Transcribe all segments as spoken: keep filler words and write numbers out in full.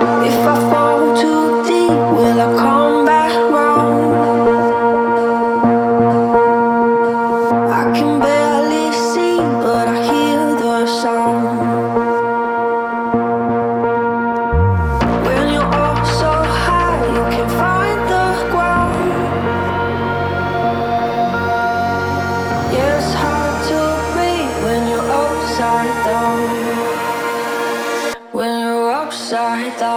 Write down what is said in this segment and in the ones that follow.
If I fall too deep, will I come back round? I can barely see, but I hear the sound. When you're up so high, you can find the ground. Yeah, it's hard to breathe when you're upside down. When you're upside down.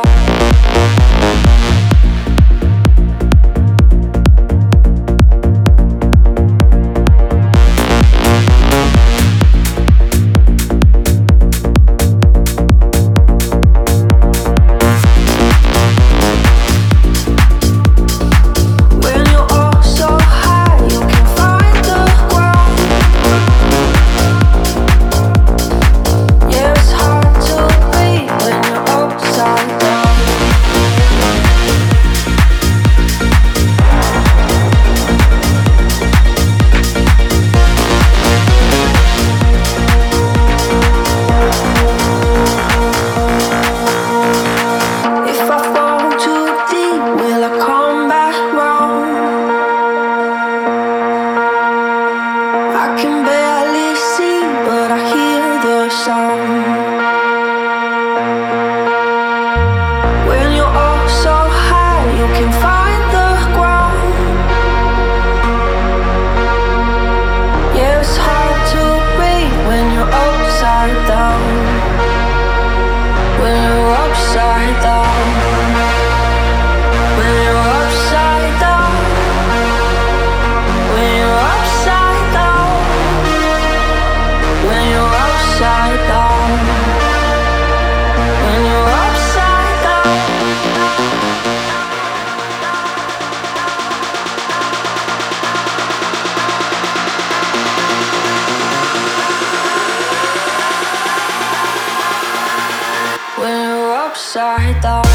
Upside down.